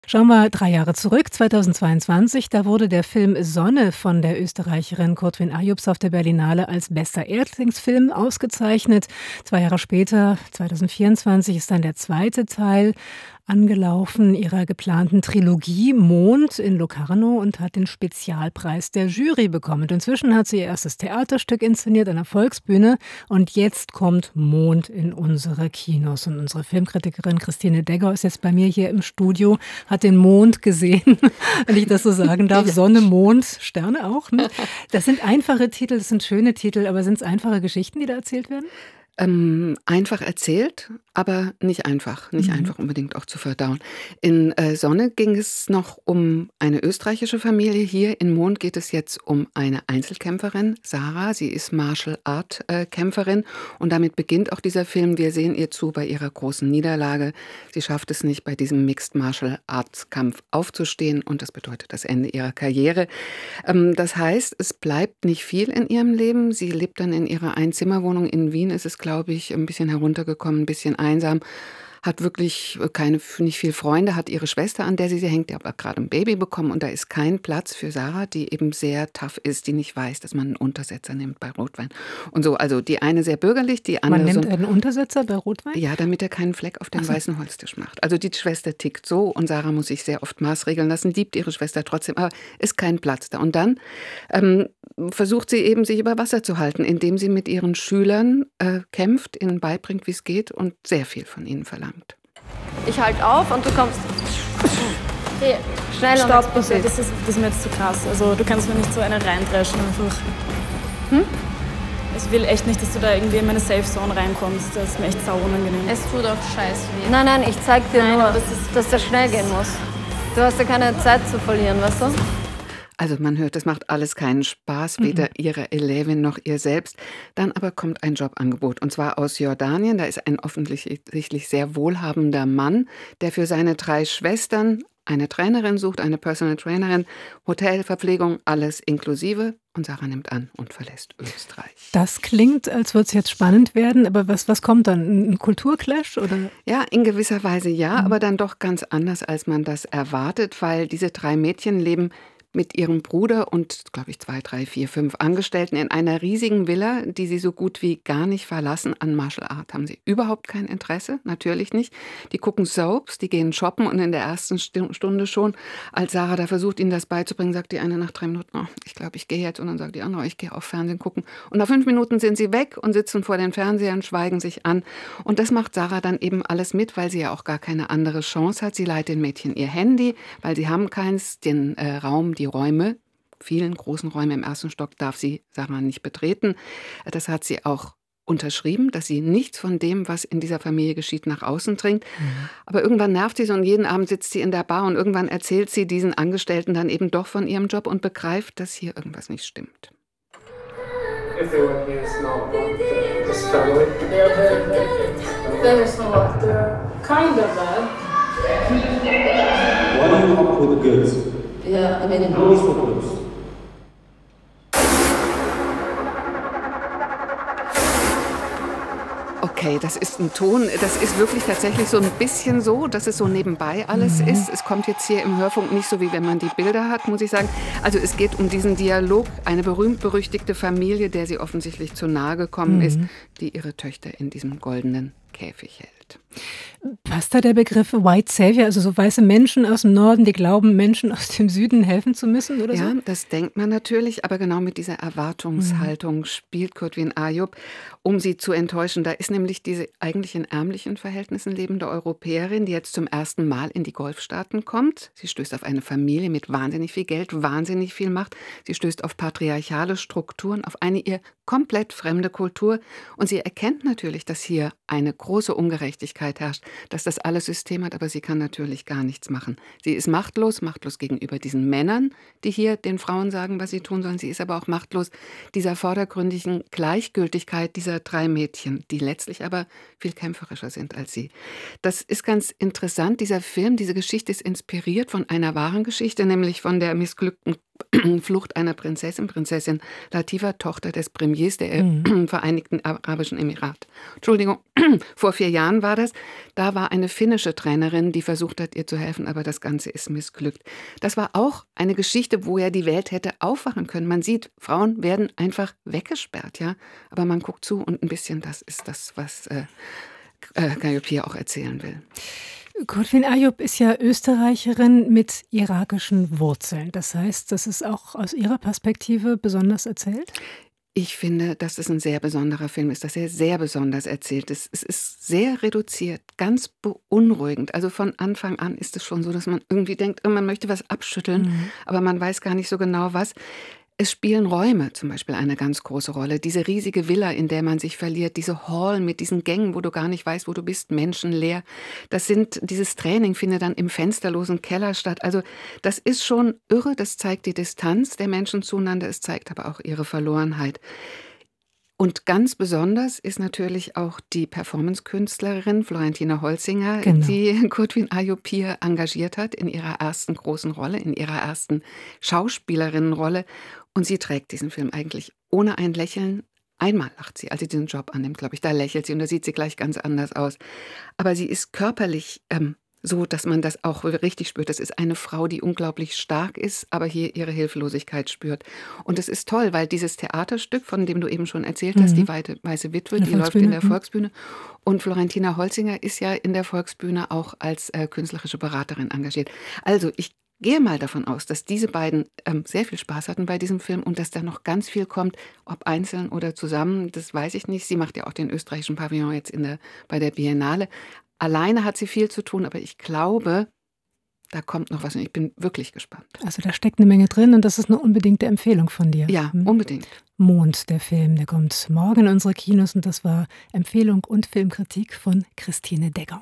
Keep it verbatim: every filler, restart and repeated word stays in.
Schauen wir drei Jahre zurück, zweitausendzweiundzwanzig. Da wurde der Film Sonne von der Österreicherin Kurtwin Ajubs auf der Berlinale als bester Erstlingsfilm ausgezeichnet. Zwei Jahre später, zweitausendvierundzwanzig, ist dann der zweite Teil angelaufen ihrer geplanten Trilogie Mond in Locarno und hat den Spezialpreis der Jury bekommen. Und inzwischen hat sie ihr erstes Theaterstück inszeniert an der Volksbühne und jetzt kommt Mond in unsere Kinos. Und unsere Filmkritikerin Christine Degger ist jetzt bei mir hier im Studio, hat den Mond gesehen, wenn ich das so sagen darf. Sonne, Mond, Sterne auch. Ne? Das sind einfache Titel, das sind schöne Titel, aber sind es einfache Geschichten, die da erzählt werden? Ähm, einfach erzählt, aber nicht einfach, nicht mhm. einfach unbedingt auch zu verdauen. In äh, Sonne ging es noch um eine österreichische Familie. Hier in Mond geht es jetzt um eine Einzelkämpferin, Sarah. Sie ist Martial Art äh, Kämpferin und damit beginnt auch dieser Film. Wir sehen ihr zu bei ihrer großen Niederlage. Sie schafft es nicht, bei diesem Mixed Martial Arts Kampf aufzustehen und das bedeutet das Ende ihrer Karriere. Ähm, das heißt, es bleibt nicht viel in ihrem Leben. Sie lebt dann in ihrer Einzimmerwohnung in Wien. Es ist, glaube ich, ein bisschen heruntergekommen, ein bisschen einsam, hat wirklich keine, nicht viel Freunde, hat ihre Schwester, an der sie hängt, die hat gerade ein Baby bekommen und da ist kein Platz für Sarah, die eben sehr tough ist, die nicht weiß, dass man einen Untersetzer nimmt bei Rotwein und so. Also die eine sehr bürgerlich, die andere Man nimmt so, einen Untersetzer bei Rotwein? Ja, damit er keinen Fleck auf dem so. weißen Holztisch macht. Also die Schwester tickt so und Sarah muss sich sehr oft maßregeln lassen, liebt ihre Schwester trotzdem, aber ist kein Platz da. Und dann ähm, versucht sie eben, sich über Wasser zu halten, indem sie mit ihren Schülern äh, kämpft, ihnen beibringt, wie es geht und sehr viel von ihnen verlangt. Ich halte auf und du kommst. Hey, schnell und Stopp, bitte. Das ist, das ist mir jetzt zu krass. Also du kannst mir nicht so eine reindreschen einfach. Hm? Ich will echt nicht, dass du da irgendwie in meine Safe Zone reinkommst. Das ist mir echt sau unangenehm. Es tut auch scheiße weh. Nein, nein, ich zeig dir nein, nur, das ist, dass das schnell gehen muss. Du hast ja keine Zeit zu verlieren, weißt du? Also man hört, das macht alles keinen Spaß, weder mhm. ihre Elevin noch ihr selbst. Dann aber kommt ein Jobangebot und zwar aus Jordanien. Da ist ein offensichtlich sehr wohlhabender Mann, der für seine drei Schwestern eine Trainerin sucht, eine Personal Trainerin, Hotel, Verpflegung, alles inklusive. Und Sarah nimmt an und verlässt Österreich. Das klingt, als würde es jetzt spannend werden, aber was, was kommt dann? Ein Kulturclash? Oder? Ja, in gewisser Weise ja, mhm. aber dann doch ganz anders, als man das erwartet, weil diese drei Mädchen leben mit ihrem Bruder und, glaube ich, zwei, drei, vier, fünf Angestellten in einer riesigen Villa, die sie so gut wie gar nicht verlassen. An Martial Art haben sie überhaupt kein Interesse, natürlich nicht. Die gucken Soaps, die gehen shoppen und in der ersten Stunde schon, als Sarah da versucht, ihnen das beizubringen, sagt die eine nach drei Minuten, oh, ich glaube, ich gehe jetzt. Und dann sagt die andere, ich gehe auf Fernsehen gucken. Und nach fünf Minuten sind sie weg und sitzen vor den Fernsehern, schweigen sich an. Und das macht Sarah dann eben alles mit, weil sie ja auch gar keine andere Chance hat. Sie leiht den Mädchen ihr Handy, weil sie haben keins, den äh, Raum, die Räume, vielen großen Räume im ersten Stock darf sie Sarah nicht betreten. Das hat sie auch unterschrieben, dass sie nichts von dem, was in dieser Familie geschieht, nach außen dringt. Mhm. Aber irgendwann nervt sie so und jeden Abend sitzt sie in der Bar und irgendwann erzählt sie diesen Angestellten dann eben doch von ihrem Job und begreift, dass hier irgendwas nicht stimmt. If they were here, it's not this family. They're very, very good. There is no what. They're kind of bad. Why do you come with the goods? Yeah, I mean, Who is for goods? Okay, das ist ein Ton, das ist wirklich tatsächlich so ein bisschen so, dass es so nebenbei alles mhm. ist. Es kommt jetzt hier im Hörfunk nicht so, wie wenn man die Bilder hat, muss ich sagen. Also es geht um diesen Dialog, eine berühmt-berüchtigte Familie, der sie offensichtlich zu nahe gekommen mhm. ist, die ihre Töchter in diesem goldenen Käfig hält. Passt da der Begriff White Savior, also so weiße Menschen aus dem Norden, die glauben, Menschen aus dem Süden helfen zu müssen oder ja, so? Ja, das denkt man natürlich, aber genau mit dieser Erwartungshaltung mhm. spielt Kurtwin Ajub, um sie zu enttäuschen. Da ist nämlich diese eigentlich in ärmlichen Verhältnissen lebende Europäerin, die jetzt zum ersten Mal in die Golfstaaten kommt. Sie stößt auf eine Familie mit wahnsinnig viel Geld, wahnsinnig viel Macht. Sie stößt auf patriarchale Strukturen, auf eine ihr komplett fremde Kultur. Und sie erkennt natürlich, dass hier eine große Ungerechtigkeit herrscht, dass das alles System hat, aber sie kann natürlich gar nichts machen. Sie ist machtlos, machtlos gegenüber diesen Männern, die hier den Frauen sagen, was sie tun sollen. Sie ist aber auch machtlos dieser vordergründigen Gleichgültigkeit dieser drei Mädchen, die letztlich aber viel kämpferischer sind als sie. Das ist ganz interessant. Dieser Film, diese Geschichte ist inspiriert von einer wahren Geschichte, nämlich von der missglückten Flucht einer Prinzessin, Prinzessin Latifa, Tochter des Premiers der mhm. Vereinigten Arabischen Emirate. Entschuldigung, vor vier Jahren war das. Da war eine finnische Trainerin, die versucht hat, ihr zu helfen, aber das Ganze ist missglückt. Das war auch eine Geschichte, wo ja die Welt hätte aufwachen können. Man sieht, Frauen werden einfach weggesperrt, ja, aber man guckt zu und ein bisschen das ist das, was äh, äh, Gayopir auch erzählen will. Kurtwin Ayub ist ja Österreicherin mit irakischen Wurzeln. Das heißt, das ist auch aus ihrer Perspektive besonders erzählt? Ich finde, dass es ein sehr besonderer Film ist, dass er sehr besonders erzählt ist. Es ist sehr reduziert, ganz beunruhigend. Also von Anfang an ist es schon so, dass man irgendwie denkt, man möchte was abschütteln, mhm. aber man weiß gar nicht so genau was. Es spielen Räume zum Beispiel eine ganz große Rolle. Diese riesige Villa, in der man sich verliert, diese Hall mit diesen Gängen, wo du gar nicht weißt, wo du bist, menschenleer. Das sind, dieses Training findet dann im fensterlosen Keller statt. Also das ist schon irre, das zeigt die Distanz der Menschen zueinander, es zeigt aber auch ihre Verlorenheit. Und ganz besonders ist natürlich auch die Performance-Künstlerin Florentina Holzinger, genau. die Kurtwin Ayupir engagiert hat in ihrer ersten großen Rolle, in ihrer ersten Schauspielerinnenrolle. Und sie trägt diesen Film eigentlich ohne ein Lächeln. Einmal lacht sie, als sie diesen Job annimmt, glaube ich. Da lächelt sie und da sieht sie gleich ganz anders aus. Aber sie ist körperlich ähm, so, dass man das auch richtig spürt. Das ist eine Frau, die unglaublich stark ist, aber hier ihre Hilflosigkeit spürt. Und es ist toll, weil dieses Theaterstück, von dem du eben schon erzählt hast, mhm. die Weite, Weiße Witwe, die läuft in der Volksbühne. Und Florentina Holzinger ist ja in der Volksbühne auch als äh, künstlerische Beraterin engagiert. Also ich gehe mal davon aus, dass diese beiden ähm, sehr viel Spaß hatten bei diesem Film und dass da noch ganz viel kommt, ob einzeln oder zusammen, das weiß ich nicht. Sie macht ja auch den österreichischen Pavillon jetzt in der, bei der Biennale. Alleine hat sie viel zu tun, aber ich glaube, da kommt noch was und ich bin wirklich gespannt. Also da steckt eine Menge drin und das ist eine unbedingte Empfehlung von dir. Ja, hm? unbedingt. Mond, der Film, der kommt morgen in unsere Kinos und das war Empfehlung und Filmkritik von Christine Degger.